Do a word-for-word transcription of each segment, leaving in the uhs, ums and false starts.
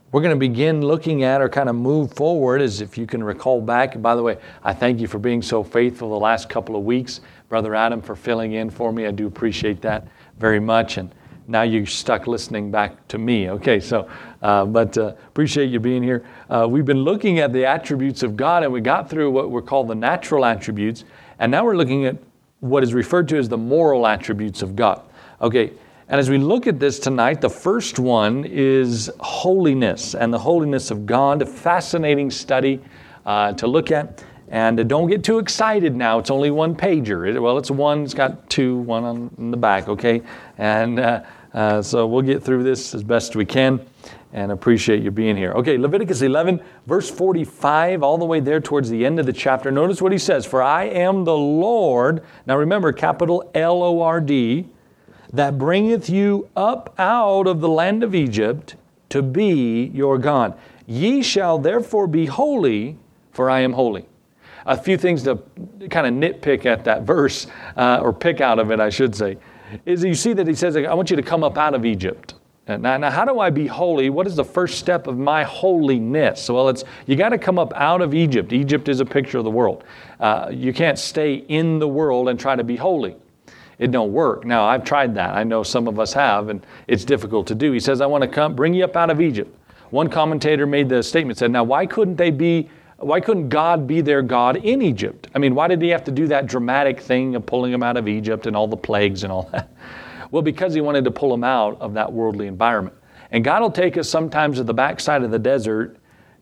We're going to begin looking at or kind of move forward, as if you can recall back. And by the way, I thank you for being so faithful the last couple of weeks. Brother Adam, for filling in for me. I do appreciate that very much. And now you're stuck listening back to me. Okay, so, uh, but uh, appreciate you being here. Uh, we've been looking at the attributes of God, and we got through what were called the natural attributes. And now we're looking at what is referred to as the moral attributes of God. Okay. And as we look at this tonight, the first one is holiness and the holiness of God, a fascinating study uh, to look at. And uh, don't get too excited now. It's only one pager. It, well, it's one, it's got two, one on in the back, okay? And uh, uh, so we'll get through this as best we can and appreciate you being here. Okay, Leviticus eleven, verse forty-five, all the way there towards the end of the chapter. Notice what he says, "For I am the Lord," now remember, capital L O R D, "that bringeth you up out of the land of Egypt to be your God. Ye shall therefore be holy, for I am holy." A few things to kind of nitpick at that verse, uh, or pick out of it, I should say, is you see that he says, I want you to come up out of Egypt. Now, now, how do I be holy? What is the first step of my holiness? Well, it's you got to come up out of Egypt. Egypt is a picture of the world. Uh, you can't stay in the world and try to be holy. It don't work. Now, I've tried that. I know some of us have, and it's difficult to do. He says, I want to come, bring you up out of Egypt. One commentator made the statement, said, now, why couldn't they be, why couldn't God be their God in Egypt? I mean, why did he have to do that dramatic thing of pulling them out of Egypt and all the plagues and all that? Well, because he wanted to pull them out of that worldly environment. And God will take us sometimes to the backside of the desert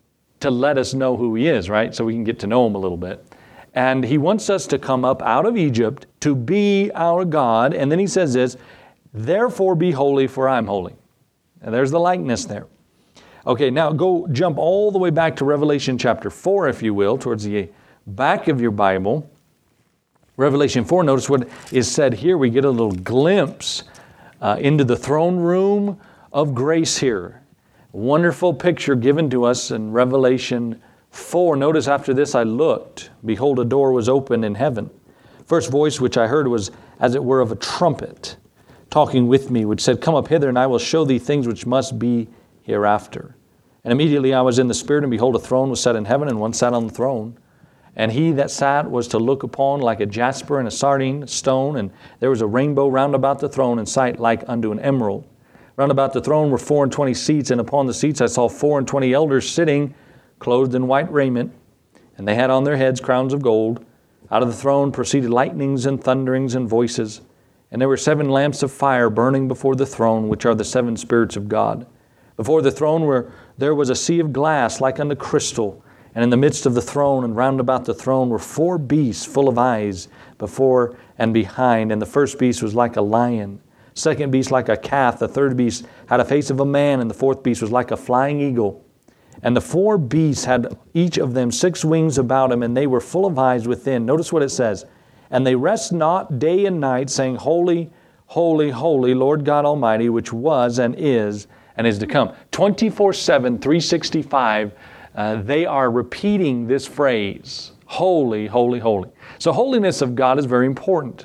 to let us know who he is, right? So we can get to know him a little bit. And he wants us to come up out of Egypt to be our God. And then he says this, therefore be holy, for I'm holy. And there's the likeness there. Okay, now go jump all the way back to Revelation chapter four, if you will, towards the back of your Bible. Revelation four, notice what is said here. We get a little glimpse uh, into the throne room of grace here. Wonderful picture given to us in Revelation four. Notice after this I looked, behold, a door was opened in heaven. First voice which I heard was as it were of a trumpet, talking with me, which said, come up hither, and I will show thee things which must be hereafter. And immediately I was in the Spirit, and behold, a throne was set in heaven, and one sat on the throne. And he that sat was to look upon like a jasper and a sardine stone, and there was a rainbow round about the throne, in sight like unto an emerald. Round about the throne were four and twenty seats, and upon the seats I saw four and twenty elders sitting, clothed in white raiment, and they had on their heads crowns of gold. Out of the throne proceeded lightnings and thunderings and voices. And there were seven lamps of fire burning before the throne, which are the seven spirits of God. Before the throne were, there was a sea of glass like unto crystal, and in the midst of the throne and round about the throne were four beasts full of eyes before and behind. And the first beast was like a lion, second beast like a calf, the third beast had a face of a man, and the fourth beast was like a flying eagle. And the four beasts had each of them six wings about them, and they were full of eyes within. Notice what it says. And they rest not day and night, saying, Holy, holy, holy, Lord God Almighty, which was and is and is to come. twenty-four seven, three sixty-five, uh, they are repeating this phrase, holy, holy, holy. So holiness of God is very important,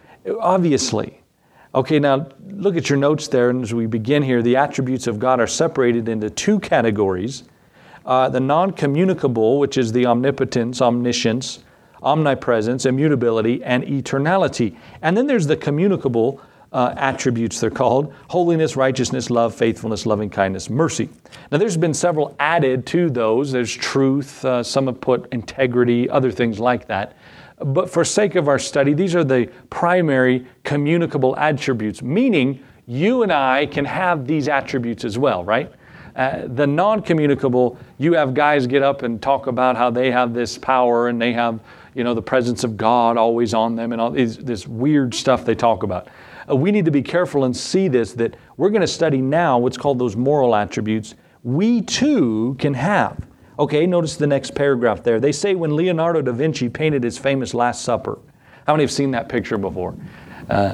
obviously. Okay, now look at your notes there, and as we begin here, the attributes of God are separated into two categories. Uh, the non-communicable, which is the omnipotence, omniscience, omnipresence, immutability, and eternality. And then there's the communicable uh, attributes, they're called: holiness, righteousness, love, faithfulness, loving kindness, mercy. Now there's been several added to those. There's truth, uh, some have put integrity, other things like that. But for sake of our study, these are the primary communicable attributes, meaning you and I can have these attributes as well, right? Uh, the non-communicable, you have guys get up and talk about how they have this power and they have, you know, the presence of God always on them and all this, this weird stuff they talk about. Uh, we need to be careful and see this, that we're going to study now what's called those moral attributes we too can have. Okay, notice the next paragraph there. They say when Leonardo da Vinci painted his famous Last Supper. How many have seen that picture before? Uh,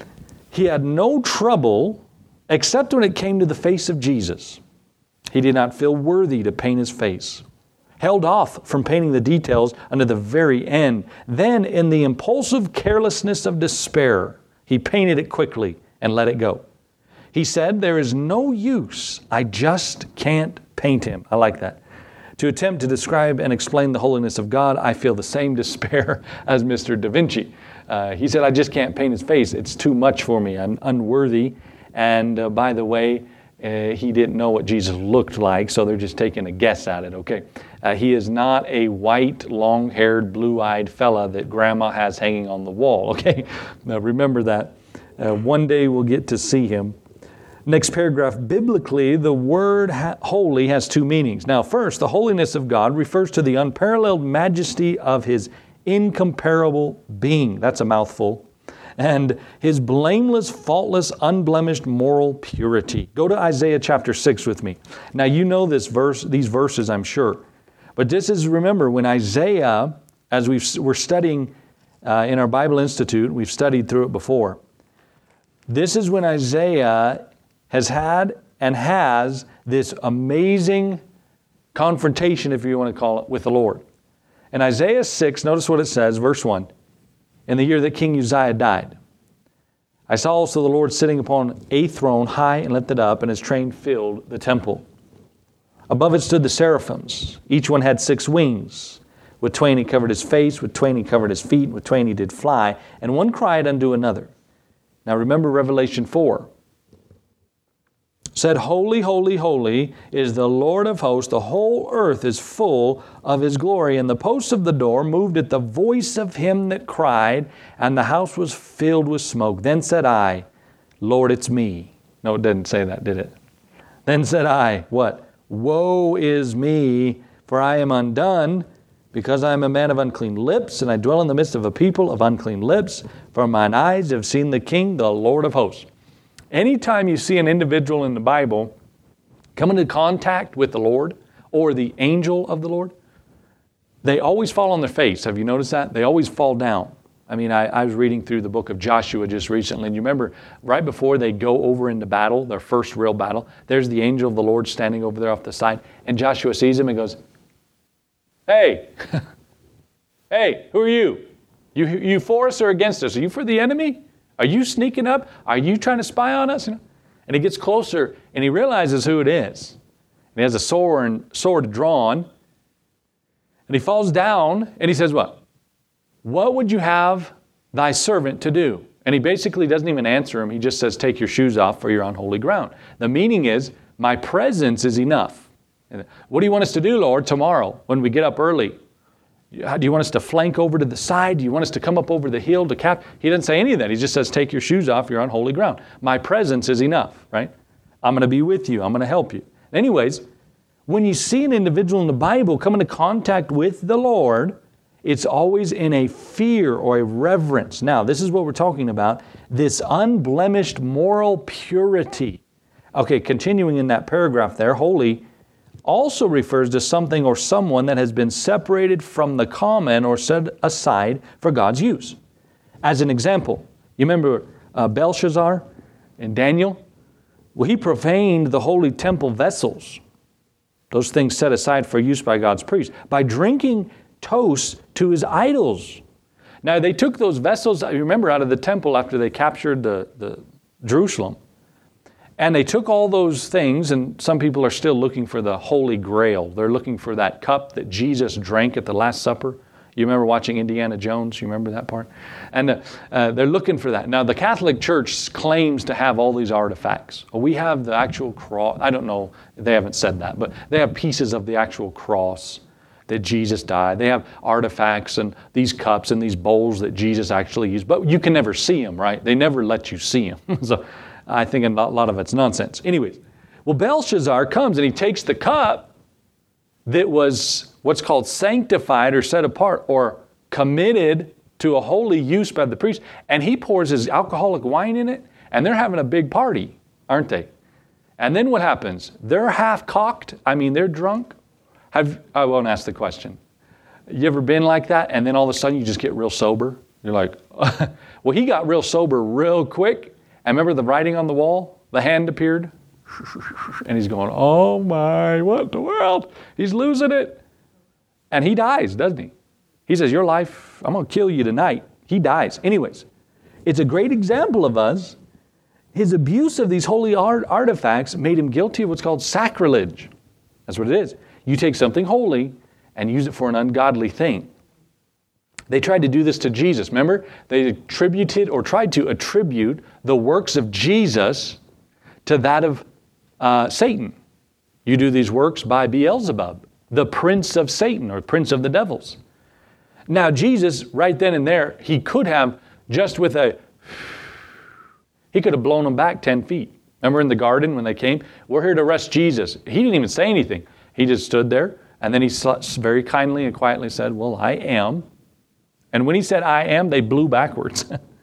he had no trouble except when it came to the face of Jesus. He did not feel worthy to paint his face. Held off from painting the details unto the very end. Then in the impulsive carelessness of despair, he painted it quickly and let it go. He said, there is no use. I just can't paint him. I like that. To attempt to describe and explain the holiness of God, I feel the same despair as Mister Da Vinci. Uh, he said, I just can't paint his face. It's too much for me. I'm unworthy. And uh, by the way, uh, he didn't know what Jesus looked like, so they're just taking a guess at it, okay? Uh, he is not a white, long-haired, blue-eyed fella that grandma has hanging on the wall, okay? Now remember that. Uh, one day we'll get to see him. Next paragraph, biblically, the word ha- holy has two meanings. Now first, the holiness of God refers to the unparalleled majesty of His incomparable being. That's a mouthful. And His blameless, faultless, unblemished moral purity. Go to Isaiah chapter six with me. Now you know this verse, these verses, I'm sure. But this is, remember, when Isaiah, as we've, we're studying uh, in our Bible Institute, we've studied through it before. This is when Isaiah has had and has this amazing confrontation, if you want to call it, with the Lord. In Isaiah six, notice what it says, verse one. In the year that King Uzziah died, I saw also the Lord sitting upon a throne high and lifted up, and His train filled the temple. Above it stood the seraphims. Each one had six wings. With twain He covered His face, with twain He covered His feet, with twain He did fly, and one cried unto another. Now remember Revelation four. Said, Holy, holy, holy is the Lord of hosts. The whole earth is full of His glory. And the posts of the door moved at the voice of him that cried, and the house was filled with smoke. Then said I, Lord, it's me. No, it didn't say that, did it? Then said I, what? Woe is me, for I am undone, because I am a man of unclean lips, and I dwell in the midst of a people of unclean lips. For mine eyes have seen the King, the Lord of hosts. Anytime you see an individual in the Bible come into contact with the Lord or the angel of the Lord, they always fall on their face. Have you noticed that? They always fall down. I mean, I, I was reading through the book of Joshua just recently, and you remember right before they go over into battle, their first real battle, there's the angel of the Lord standing over there off the side, and Joshua sees him and goes, Hey, hey, who are you? You, you for us or against us? Are you for the enemy? Are you sneaking up? Are you trying to spy on us? And he gets closer and he realizes who it is. And he has a sword, and sword drawn. And he falls down and he says, what? What would you have thy servant to do? And he basically doesn't even answer him. He just says, take your shoes off, for you're on holy ground. The meaning is, my presence is enough. What do you want us to do, Lord, tomorrow when we get up early? Do you want us to flank over to the side? Do you want us to come up over the hill to cap? He doesn't say any of that. He just says, take your shoes off. You're on holy ground. My presence is enough, right? I'm going to be with you. I'm going to help you. Anyways, when you see an individual in the Bible come into contact with the Lord, it's always in a fear or a reverence. Now, this is what we're talking about. This unblemished moral purity. Okay, continuing in that paragraph there, holy also refers to something or someone that has been separated from the common or set aside for God's use. As an example, you remember uh, Belshazzar and Daniel? Well, he profaned the holy temple vessels, those things set aside for use by God's priests, by drinking toast to his idols. Now, they took those vessels, you remember, out of the temple after they captured the, the Jerusalem. And they took all those things, and some people are still looking for the Holy Grail. They're looking for that cup that Jesus drank at the Last Supper. You remember watching Indiana Jones? You remember that part? And uh, uh, they're looking for that. Now, the Catholic Church claims to have all these artifacts. We have the actual cross. I don't know. They haven't said that, but they have pieces of the actual cross that Jesus died. They have artifacts and these cups and these bowls that Jesus actually used. But you can never see them, right? They never let you see them. So I think a lot of it's nonsense. Anyways, well, Belshazzar comes and he takes the cup that was what's called sanctified or set apart or committed to a holy use by the priest, and he pours his alcoholic wine in it, and they're having a big party, aren't they? And then what happens? They're half cocked. I mean, they're drunk. Have I won't ask the question. You ever been like that? And then all of a sudden you just get real sober. You're like, well, he got real sober real quick. And remember the writing on the wall? The hand appeared. And he's going, oh my, what the world? He's losing it. And he dies, doesn't he? He says, your life, I'm going to kill you tonight. He dies. Anyways, it's a great example of us. His abuse of these holy art artifacts made him guilty of what's called sacrilege. That's what it is. You take something holy and use it for an ungodly thing. They tried to do this to Jesus. Remember? They attributed or tried to attribute the works of Jesus to that of uh, Satan. You do these works by Beelzebub, the prince of Satan or prince of the devils. Now Jesus, right then and there, he could have just with a, he could have blown them back ten feet. Remember in the garden when they came? We're here to arrest Jesus. He didn't even say anything. He just stood there and then he very kindly and quietly said, well, I am. And when he said, I am, they blew backwards.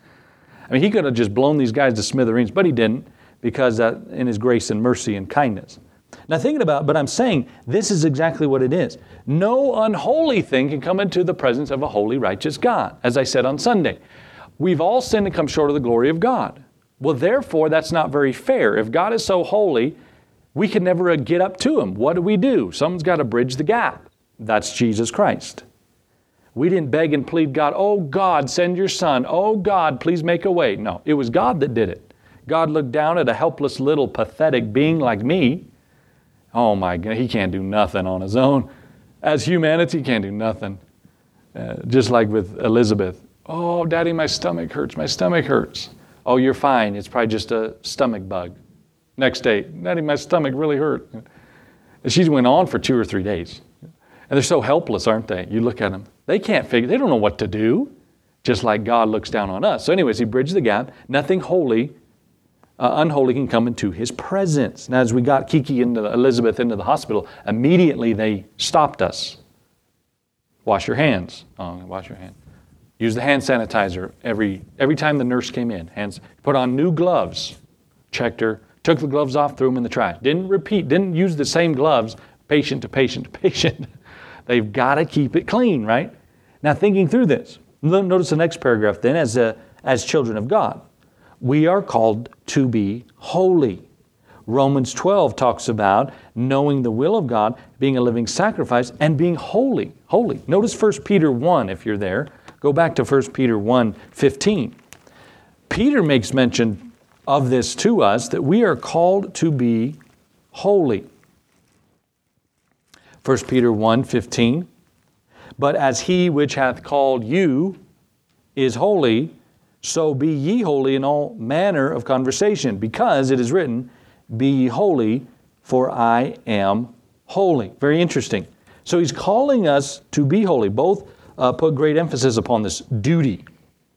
I mean, he could have just blown these guys to smithereens, but he didn't because uh, in his grace and mercy and kindness. Now thinking about, but I'm saying this is exactly what it is. No unholy thing can come into the presence of a holy, righteous God. As I said on Sunday, we've all sinned and come short of the glory of God. Well, therefore, that's not very fair. If God is so holy, we can never get up to Him. What do we do? Someone's got to bridge the gap. That's Jesus Christ. We didn't beg and plead God, oh God, send your Son. Oh God, please make a way. No, it was God that did it. God looked down at a helpless little pathetic being like me. Oh my God, He can't do nothing on His own. As humanity, He can't do nothing. Uh, just like with Elizabeth. Oh, Daddy, my stomach hurts. My stomach hurts. Oh, you're fine. It's probably just a stomach bug. Next day, Daddy, my stomach really hurt. And she went on for two or three days. And they're so helpless, aren't they? You look at them. They can't figure, they don't know what to do. Just like God looks down on us. So anyways, He bridged the gap. Nothing holy, uh, unholy can come into His presence. Now as we got Kiki and Elizabeth into the hospital, immediately they stopped us. Wash your hands. Oh, wash your hands. Use the hand sanitizer every every time the nurse came in. Hands. Put on new gloves. Checked her. Took the gloves off, threw them in the trash. Didn't repeat, didn't use the same gloves, patient to patient to patient. They've got to keep it clean, right? Now thinking through this, notice the next paragraph then, as, a, as children of God. We are called to be holy. Romans twelve talks about knowing the will of God, being a living sacrifice, and being holy. Holy. Notice First Peter one, if you're there. Go back to First Peter one fifteen. Peter makes mention of this to us, that we are called to be holy. First Peter one fifteen. But as He which hath called you is holy, so be ye holy in all manner of conversation, because it is written, be ye holy, for I am holy. Very interesting. So He's calling us to be holy. Both uh, put great emphasis upon this duty.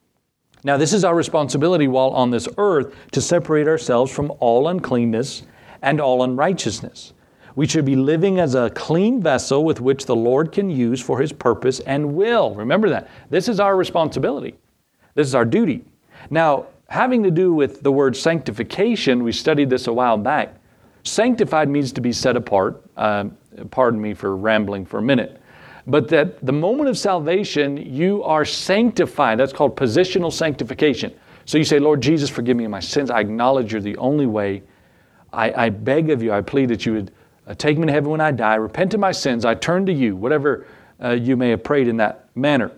Now, this is our responsibility while on this earth to separate ourselves from all uncleanness and all unrighteousness. We should be living as a clean vessel with which the Lord can use for His purpose and will. Remember that. This is our responsibility. This is our duty. Now, having to do with the word sanctification, we studied this a while back. Sanctified means to be set apart. Uh, pardon me for rambling for a minute. But that the moment of salvation, you are sanctified. That's called positional sanctification. So you say, Lord Jesus, forgive me of my sins. I acknowledge You're the only way. I, I beg of You, I plead that You would uh, take me to heaven when I die. Repent of my sins. I turn to You, whatever uh, you may have prayed in that manner.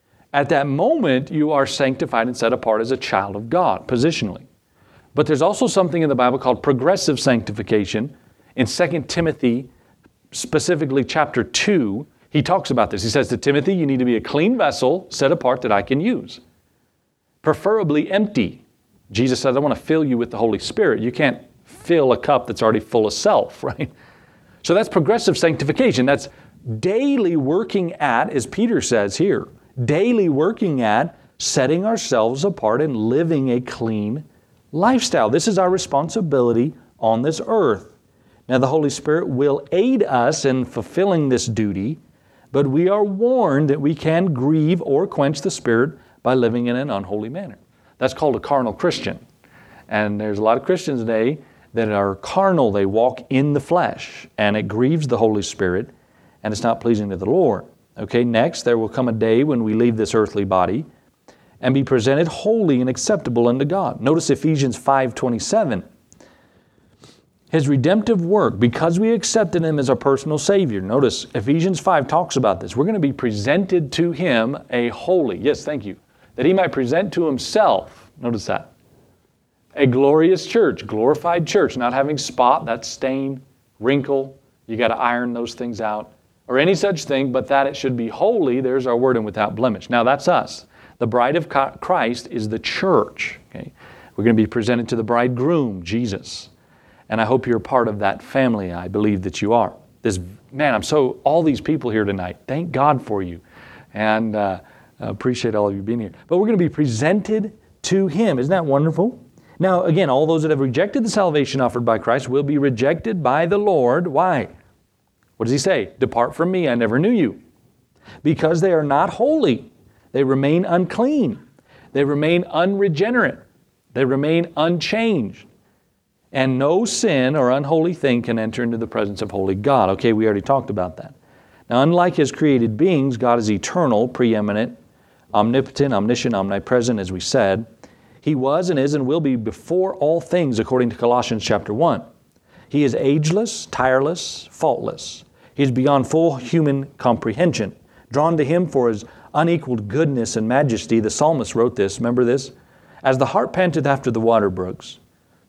At that moment, you are sanctified and set apart as a child of God, positionally. But there's also something in the Bible called progressive sanctification. In Second Timothy, specifically chapter two, he talks about this. He says to Timothy, you need to be a clean vessel set apart that I can use. Preferably empty. Jesus says, I want to fill you with the Holy Spirit. You can't fill a cup that's already full of self, right? So that's progressive sanctification. That's daily working at, as Peter says here, daily working at setting ourselves apart and living a clean lifestyle. This is our responsibility on this earth. Now the Holy Spirit will aid us in fulfilling this duty, but we are warned that we can grieve or quench the Spirit by living in an unholy manner. That's called a carnal Christian. And there's a lot of Christians today that are carnal. They walk in the flesh, and it grieves the Holy Spirit, and it's not pleasing to the Lord. Okay, next, there will come a day when we leave this earthly body and be presented holy and acceptable unto God. Notice Ephesians five twenty-seven. His redemptive work, because we accepted Him as our personal Savior. Notice Ephesians five talks about this. We're going to be presented to Him a holy, yes, thank you, that He might present to Himself, notice that, a glorious church, glorified church, not having spot, that's stain, wrinkle, You got to iron those things out, or any such thing, but that it should be holy. There's our word, and without blemish. Now that's us. The bride of Christ is the church. Okay? We're going to be presented to the bridegroom, Jesus. And I hope you're a part of that family. I believe that you are. This man, I'm so, all these people here tonight, thank God for you. And uh, appreciate all of you being here. But we're going to be presented to Him. Isn't that wonderful? Now, again, all those that have rejected the salvation offered by Christ will be rejected by the Lord. Why? What does He say? Depart from me, I never knew you. Because they are not holy. They remain unclean. They remain unregenerate. They remain unchanged. And no sin or unholy thing can enter into the presence of holy God. Okay, we already talked about that. Now, unlike His created beings, God is eternal, preeminent, omnipotent, omniscient, omnipresent, as we said. He was and is and will be before all things, according to Colossians chapter one. He is ageless, tireless, faultless. He is beyond full human comprehension. Drawn to Him for His unequaled goodness and majesty, the psalmist wrote this, remember this? As the hart panteth after the water brooks,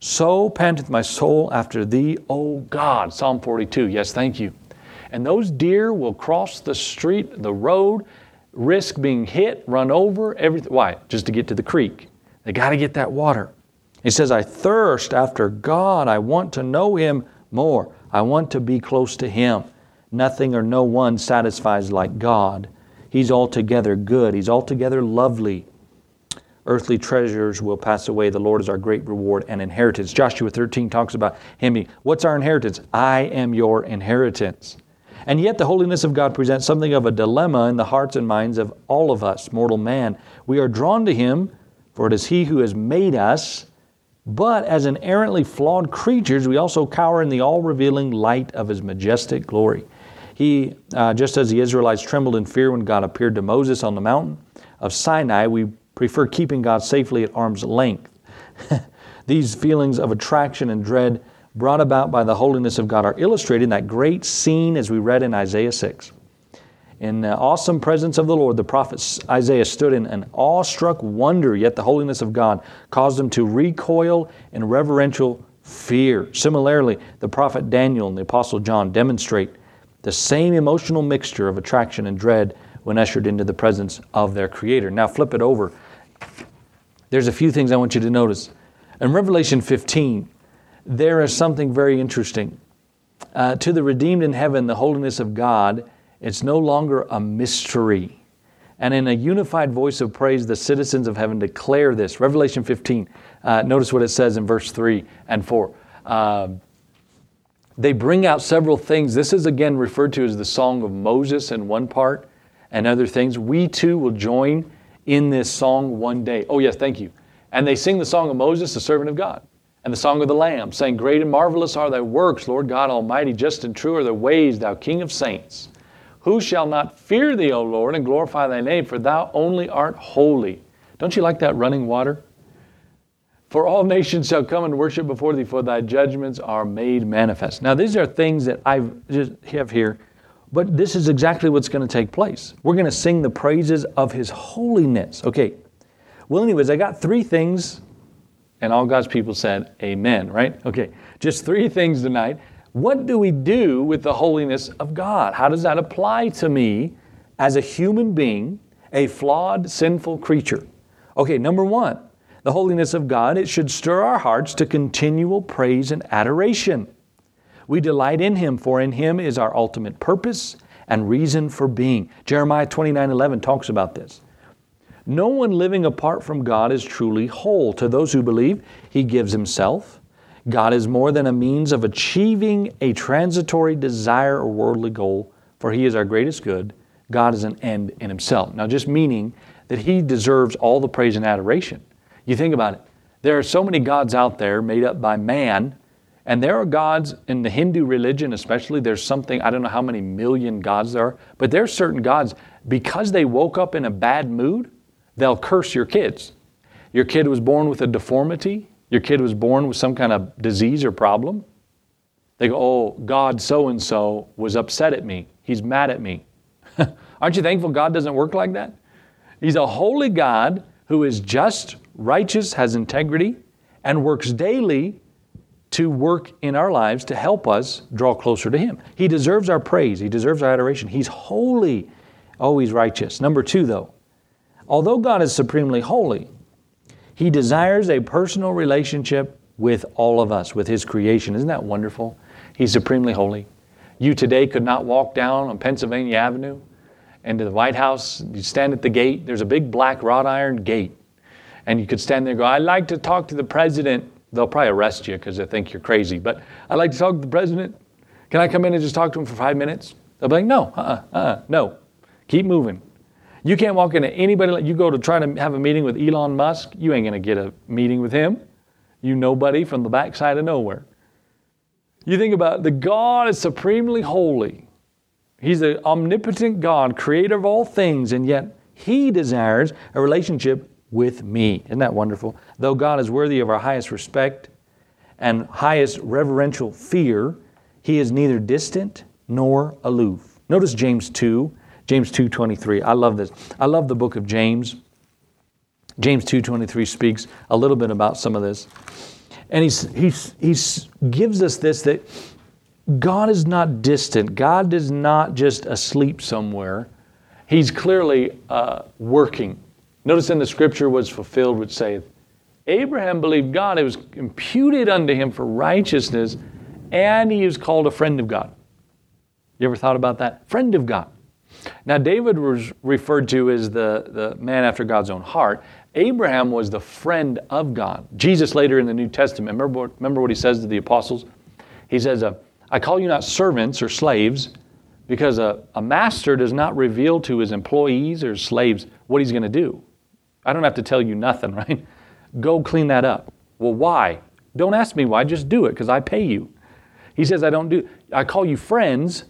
so panteth my soul after Thee, O God. Psalm forty-two, yes, thank you. And those deer will cross the street, the road, risk being hit, run over, everything. Why? Just to get to the creek. They got to get that water. He says, I thirst after God. I want to know Him more. I want to be close to Him. Nothing or no one satisfies like God. He's altogether good. He's altogether lovely. Earthly treasures will pass away. The Lord is our great reward and inheritance. Joshua thirteen talks about Him. What's our inheritance? I am your inheritance. And yet the holiness of God presents something of a dilemma in the hearts and minds of all of us, mortal man. We are drawn to Him, for it is He who has made us. But as inerrantly flawed creatures, we also cower in the all-revealing light of His majestic glory. He, uh, just as the Israelites trembled in fear when God appeared to Moses on the mountain of Sinai, we prefer keeping God safely at arm's length. These feelings of attraction and dread brought about by the holiness of God are illustrated in that great scene as we read in Isaiah six. In the awesome presence of the Lord, the prophet Isaiah stood in an awestruck wonder, yet the holiness of God caused him to recoil in reverential fear. Similarly, the prophet Daniel and the apostle John demonstrate the same emotional mixture of attraction and dread when ushered into the presence of their Creator. Now flip it over. There's a few things I want you to notice. In Revelation fifteen, there is something very interesting. Uh, to the redeemed in heaven, the holiness of God, it's no longer a mystery. And in a unified voice of praise, the citizens of heaven declare this. Revelation fifteen, uh, notice what it says in verse three and four. Uh, they bring out several things. This is again referred to as the Song of Moses in one part and other things. We too will join in this song one day. Oh yes, thank you. And they sing the Song of Moses, the servant of God, and the Song of the Lamb, saying, Great and marvelous are Thy works, Lord God Almighty, just and true are Thy ways, Thou King of saints. Who shall not fear Thee, O Lord, and glorify Thy name, for Thou only art holy. Don't you like that running water? For all nations shall come and worship before Thee, for Thy judgments are made manifest. Now these are things that I just have here, but this is exactly what's going to take place. We're going to sing the praises of His holiness. Okay, well anyways, I got three things, and all God's people said, amen, right? Okay, just three things tonight. What do we do with the holiness of God? How does that apply to me as a human being, a flawed, sinful creature? Okay, number one, the holiness of God, it should stir our hearts to continual praise and adoration. We delight in Him, for in Him is our ultimate purpose and reason for being. Jeremiah twenty-nine eleven talks about this. No one living apart from God is truly whole. To those who believe, He gives Himself. God is more than a means of achieving a transitory desire or worldly goal, for He is our greatest good. God is an end in Himself. Now, just meaning that He deserves all the praise and adoration. You think about it. There are so many gods out there made up by man, and there are gods in the Hindu religion especially. There's something, I don't know how many million gods there are, but there are certain gods, because they woke up in a bad mood, they'll curse your kids. Your kid was born with a deformity. Your kid was born with some kind of disease or problem. They go, oh, God so-and-so was upset at me. He's mad at me. Aren't you thankful God doesn't work like that? He's a holy God who is just, righteous, has integrity, and works daily to work in our lives to help us draw closer to Him. He deserves our praise. He deserves our adoration. He's holy. Oh, He's righteous. Number two, though, although God is supremely holy, He desires a personal relationship with all of us, with His creation. Isn't that wonderful? He's supremely holy. You today could not walk down on Pennsylvania Avenue into the White House. You stand at the gate. There's a big black wrought iron gate. And you could stand there and go, I'd like to talk to the president. They'll probably arrest you because they think you're crazy. But I'd like to talk to the president. Can I come in and just talk to him for five minutes? They'll be like, no, uh-uh, uh-uh, no. Keep moving. You can't walk into anybody. You go to try to have a meeting with Elon Musk. You ain't going to get a meeting with him. You nobody from the backside of nowhere. You think about it, the God is supremely holy. He's the omnipotent God, creator of all things, and yet He desires a relationship with me. Isn't that wonderful? Though God is worthy of our highest respect and highest reverential fear, He is neither distant nor aloof. Notice James two, James two twenty-three. I love this. I love the book of James. James two twenty-three speaks a little bit about some of this. And he's, he's, he's gives us this, that God is not distant. God is not just asleep somewhere. He's clearly uh, working. Notice in the scripture was fulfilled which saith, Abraham believed God, it was imputed unto him for righteousness, and he is called a friend of God. You ever thought about that? Friend of God. Now David was referred to as the, the man after God's own heart. Abraham was the friend of God. Jesus later in the New Testament, remember what, remember what he says to the apostles? He says, uh, I call you not servants or slaves, because a, a master does not reveal to his employees or slaves what he's going to do. I don't have to tell you nothing, right? Go clean that up. Well, why? Don't ask me why, just do it because I pay you. He says, I don't do, I call you friends.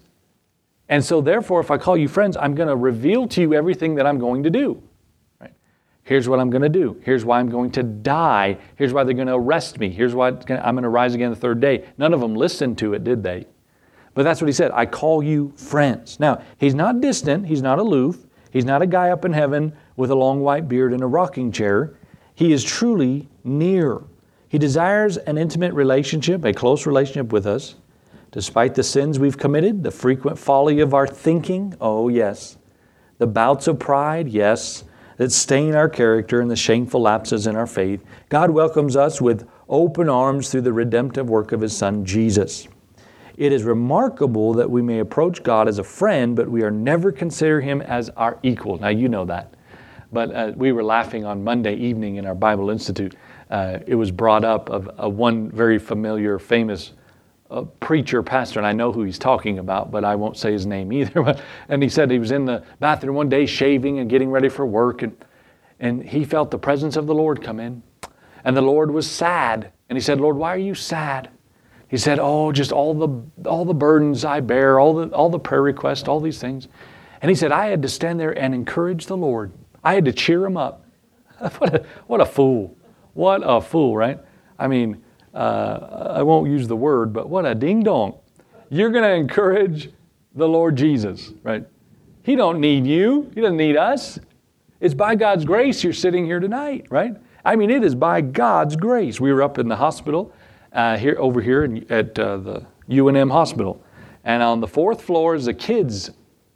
And so therefore, if I call you friends, I'm going to reveal to you everything that I'm going to do. Right? Here's what I'm going to do. Here's why I'm going to die. Here's why they're going to arrest me. Here's why I'm going to rise again the third day. None of them listened to it, did they? But that's what he said. I call you friends. Now, he's not distant. He's not aloof. He's not a guy up in heaven with a long white beard and a rocking chair. He is truly near. He desires an intimate relationship, a close relationship with us. Despite the sins we've committed, the frequent folly of our thinking, oh yes. The bouts of pride, yes, that stain our character and the shameful lapses in our faith, God welcomes us with open arms through the redemptive work of His Son, Jesus. It is remarkable that we may approach God as a friend, but we are never consider Him as our equal. Now you know that. But uh, we were laughing on Monday evening in our Bible Institute. Uh, it was brought up of uh, one very familiar, famous uh, preacher, pastor, and I know who he's talking about, but I won't say his name either. And he said he was in the bathroom one day shaving and getting ready for work, and, and he felt the presence of the Lord come in. And the Lord was sad. And he said, Lord, why are you sad? He said, oh, just all the all the burdens I bear, all the all the prayer requests, all these things. And he said, I had to stand there and encourage the Lord. I had to cheer him up. What a, what a fool. What a fool, right? I mean, uh, I won't use the word, but what a ding-dong. You're going to encourage the Lord Jesus, right? He don't need you. He doesn't need us. It's by God's grace you're sitting here tonight, right? I mean, it is by God's grace. We were up in the hospital, uh, here over here in, at uh, the U N M hospital. And on the fourth floor is the kids,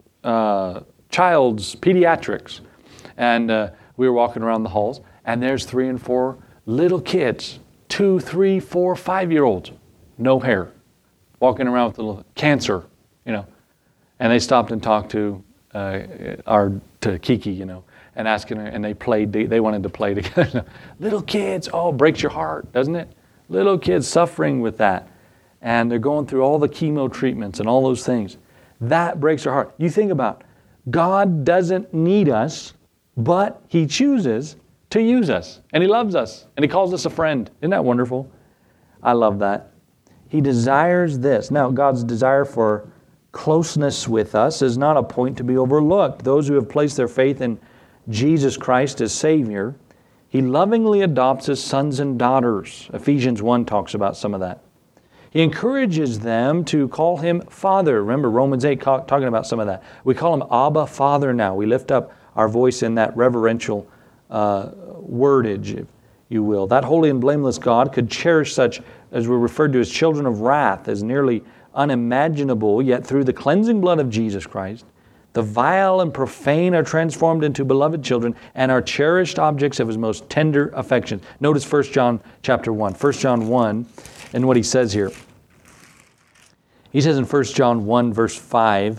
uh, child's pediatrics. And uh, we were walking around the halls, and there's three and four little kids, two, three, four, five-year-olds, no hair, walking around with a little cancer, you know. And they stopped and talked to uh, our to Kiki, you know, and asking her, and they played. They, they wanted to play together. Little kids, oh, breaks your heart, doesn't it? Little kids suffering with that, and they're going through all the chemo treatments and all those things. That breaks our heart. You think about it. God doesn't need us, but He chooses to use us, and He loves us, and He calls us a friend. Isn't that wonderful? I love that. He desires this. Now, God's desire for closeness with us is not a point to be overlooked. Those who have placed their faith in Jesus Christ as Savior, He lovingly adopts as sons and daughters. Ephesians one talks about some of that. He encourages them to call Him Father. Remember Romans eight talking about some of that. We call Him Abba, Father now. We lift up our voice in that reverential uh, wordage, if you will. That holy and blameless God could cherish such as we're referred to as children of wrath, as nearly unimaginable, yet through the cleansing blood of Jesus Christ, the vile and profane are transformed into beloved children and are cherished objects of His most tender affection. Notice First John chapter one. First John one, and what he says here. He says in First John one, verse five,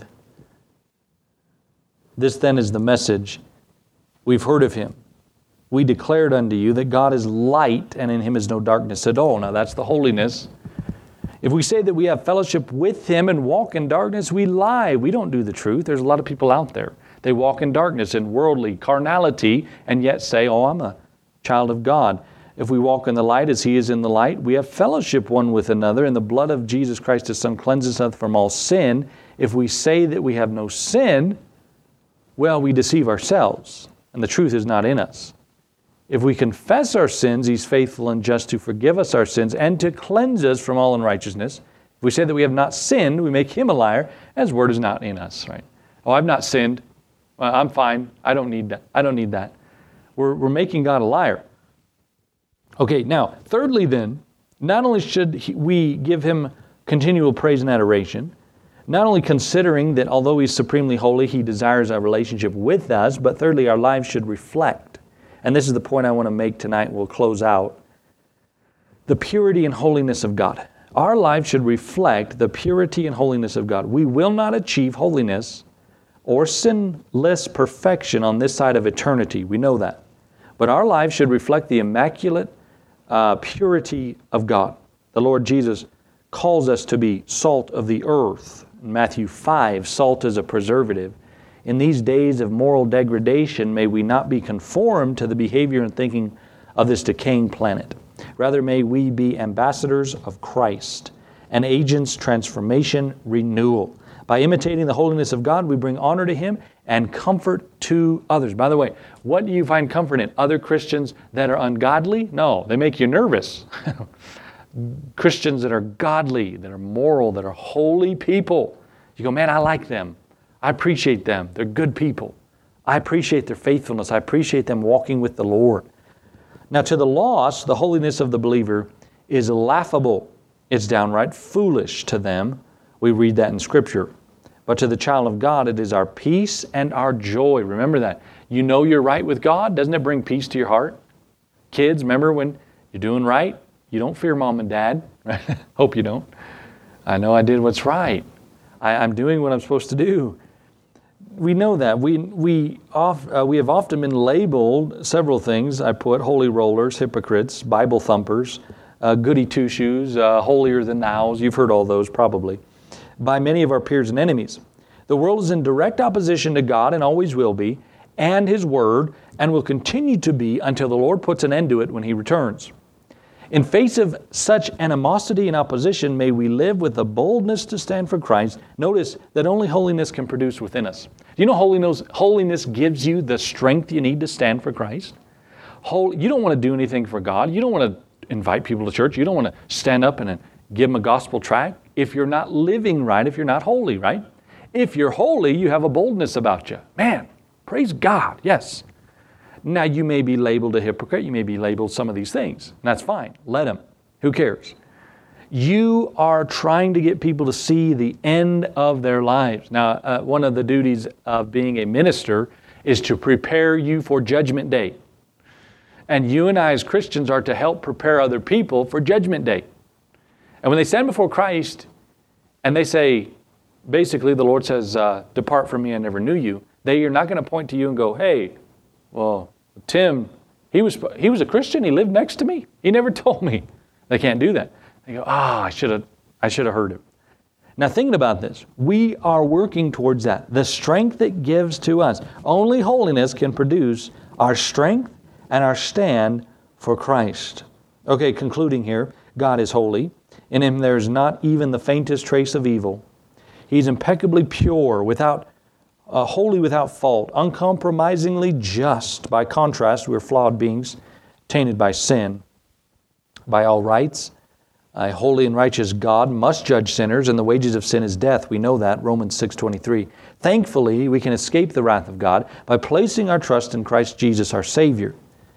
"This then is the message we've heard of Him. We declared unto you that God is light, and in Him is no darkness at all." Now that's the holiness. If we say that we have fellowship with Him and walk in darkness, we lie. We don't do the truth. There's a lot of people out there. They walk in darkness, in worldly carnality, and yet say, "Oh, I'm a child of God." If we walk in the light as He is in the light, we have fellowship one with another, and the blood of Jesus Christ His Son cleanses us from all sin. If we say that we have no sin, well, we deceive ourselves, and the truth is not in us. If we confess our sins, He's faithful and just to forgive us our sins and to cleanse us from all unrighteousness. If we say that we have not sinned, we make Him a liar, and His word is not in us, right? Oh, I've not sinned. Well, I'm fine. I don't need that. I don't need that. We're, we're making God a liar. Okay, now, thirdly then, not only should he, we give Him continual praise and adoration, not only considering that although He's supremely holy, He desires a relationship with us, but thirdly, our lives should reflect. And this is the point I want to make tonight. We'll close out. The purity and holiness of God. Our life should reflect the purity and holiness of God. We will not achieve holiness or sinless perfection on this side of eternity. We know that. But our life should reflect the immaculate uh, purity of God. The Lord Jesus calls us to be salt of the earth. In Matthew five, salt is a preservative. In these days of moral degradation, may we not be conformed to the behavior and thinking of this decaying planet. Rather, may we be ambassadors of Christ and agents transformation, renewal. By imitating the holiness of God, we bring honor to Him and comfort to others. By the way, what do you find comfort in? Other Christians that are ungodly? No, they make you nervous. Christians that are godly, that are moral, that are holy people. You go, man, I like them. I appreciate them. They're good people. I appreciate their faithfulness. I appreciate them walking with the Lord. Now, to the lost, the holiness of the believer is laughable. It's downright foolish to them. We read that in Scripture. But to the child of God, it is our peace and our joy. Remember that. You know you're right with God. Doesn't it bring peace to your heart? Kids, remember when you're doing right? You don't fear mom and dad. Right? Hope you don't. I know I did what's right. I, I'm doing what I'm supposed to do. We know that. We we off, uh, we have often been labeled several things. I put holy rollers, hypocrites, Bible thumpers, uh, goody two-shoes, uh, holier than thous. You've heard all those probably. By many of our peers and enemies. The world is in direct opposition to God and always will be, and His Word, and will continue to be until the Lord puts an end to it when He returns. In face of such animosity and opposition, may we live with the boldness to stand for Christ. Notice that only holiness can produce within us. Do you know holiness, holiness gives you the strength you need to stand for Christ? Holy, you don't want to do anything for God. You don't want to invite people to church. You don't want to stand up and give them a gospel tract if you're not living right, if you're not holy, right? If you're holy, you have a boldness about you. Man, praise God, yes. Now, you may be labeled a hypocrite. You may be labeled some of these things. And that's fine. Let them. Who cares? You are trying to get people to see the end of their lives. Now, uh, one of the duties of being a minister is to prepare you for Judgment Day. And you and I as Christians are to help prepare other people for Judgment Day. And when they stand before Christ and they say, basically the Lord says, uh, depart from me, I never knew you. They are not going to point to you and go, hey, well, Tim, he was he was a Christian. He lived next to me. He never told me. They can't do that. They go, ah, oh, I should have I should have heard him. Now, thinking about this, we are working towards that. The strength it gives to us. Only holiness can produce our strength and our stand for Christ. Okay, concluding here, God is holy. In Him there is not even the faintest trace of evil. He's impeccably pure, without Uh, holy without fault, uncompromisingly just. By contrast, we're flawed beings, tainted by sin. By all rights, a holy and righteous God must judge sinners, and the wages of sin is death. We know that, Romans six twenty-three. Thankfully, we can escape the wrath of God by placing our trust in Christ Jesus, our Savior.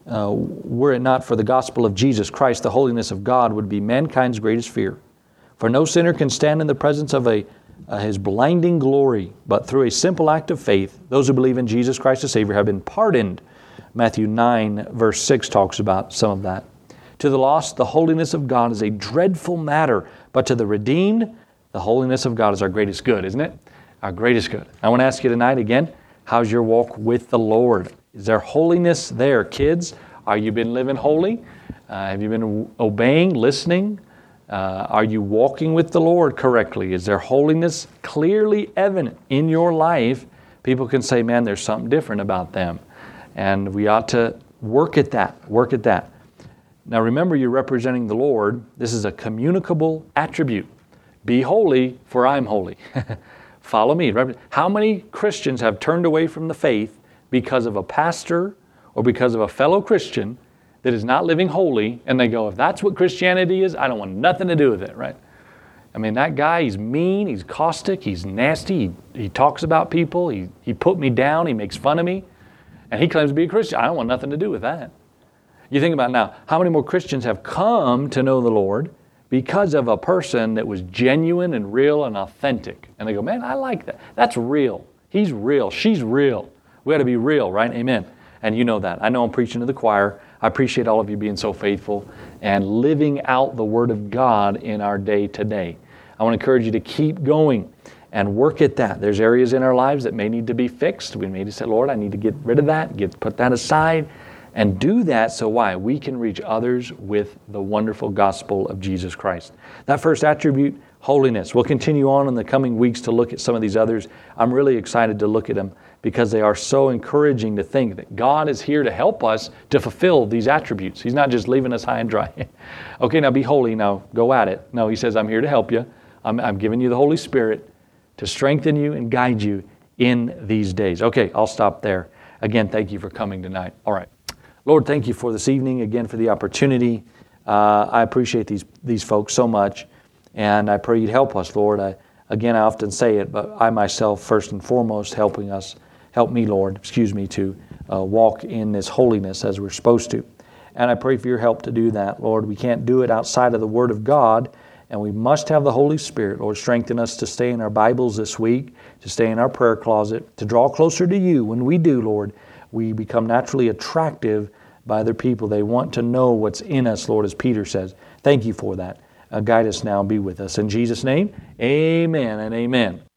uh, were it not for the gospel of Jesus Christ, the holiness of God would be mankind's greatest fear. For no sinner can stand in the presence of a uh, His blinding glory, but through a simple act of faith, those who believe in Jesus Christ as Savior have been pardoned. Matthew nine, verse six talks about some of that. To the lost, the holiness of God is a dreadful matter, but to the redeemed, the holiness of God is our greatest good, isn't it? Our greatest good. I want to ask you tonight again, how's your walk with the Lord? Is there holiness there? Kids, are you been living holy? Uh, have you been obeying, listening? Uh, are you walking with the Lord correctly? Is there holiness clearly evident in your life? People can say, man, there's something different about them. And we ought to work at that, work at that. Now remember, you're representing the Lord. This is a communicable attribute. Be holy, for I'm holy. Follow me. How many Christians have turned away from the faith because of a pastor or because of a fellow Christian that is not living holy, and they go, if that's what Christianity is, I don't want nothing to do with it, right? I mean, that guy, he's mean, he's caustic, he's nasty, he, he talks about people, he, he put me down, he makes fun of me, and he claims to be a Christian. I don't want nothing to do with that. You think about now, how many more Christians have come to know the Lord because of a person that was genuine and real and authentic? And they go, man, I like that. That's real. He's real. She's real. We got to be real, right? Amen. And you know that. I know I'm preaching to the choir. I appreciate all of you being so faithful and living out the Word of God in our day today. I want to encourage you to keep going and work at that. There's areas in our lives that may need to be fixed. We may need to say, Lord, I need to get rid of that, get put that aside, and do that so why? We can reach others with the wonderful gospel of Jesus Christ. That first attribute, holiness. We'll continue on in the coming weeks to look at some of these others. I'm really excited to look at them because they are so encouraging to think that God is here to help us to fulfill these attributes. He's not just leaving us high and dry. Okay, now be holy, now go at it. No, He says, I'm here to help you. I'm, I'm giving you the Holy Spirit to strengthen you and guide you in these days. Okay, I'll stop there. Again, thank you for coming tonight. All right. Lord, thank you for this evening, again, for the opportunity. Uh, I appreciate these these folks so much, and I pray you'd help us, Lord. I, again, I often say it, but I myself, first and foremost, helping us, help me, Lord, excuse me, to uh, walk in this holiness as we're supposed to. And I pray for your help to do that, Lord. We can't do it outside of the Word of God, and we must have the Holy Spirit. Lord, strengthen us to stay in our Bibles this week, to stay in our prayer closet, to draw closer to you. When we do, Lord, we become naturally attractive by other people. They want to know what's in us, Lord, as Peter says. Thank you for that. Uh, guide us now and be with us. In Jesus' name, amen and amen.